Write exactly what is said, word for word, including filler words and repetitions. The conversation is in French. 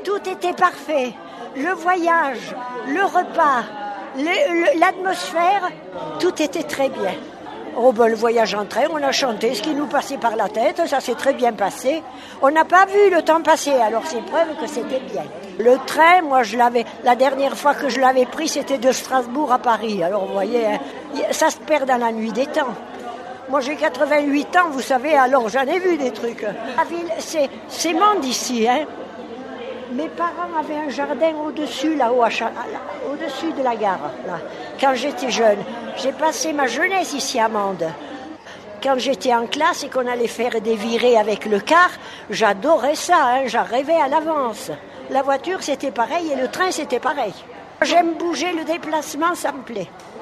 Tout était parfait. Le voyage, le repas, le, le, l'atmosphère, tout était très bien. Oh ben, le voyage en train, on a chanté ce qui nous passait par la tête, ça s'est très bien passé. On n'a pas vu le temps passer, alors c'est preuve que c'était bien. Le train, moi je l'avais, la dernière fois que je l'avais pris, c'était de Strasbourg à Paris. Alors vous voyez, hein, ça se perd dans la nuit des temps. Moi j'ai quatre-vingt-huit ans, vous savez, alors j'en ai vu des trucs. La ville, c'est, c'est monde ici, hein. Mes parents avaient un jardin au-dessus, là-haut, à Cha- là, au-dessus de la gare, là, quand j'étais jeune. J'ai passé ma jeunesse ici à Mende. Quand j'étais en classe et qu'on allait faire des virées avec le car, j'adorais ça, hein, j'arrivais à l'avance. La voiture, c'était pareil et le train, c'était pareil. J'aime bouger, le déplacement, ça me plaît.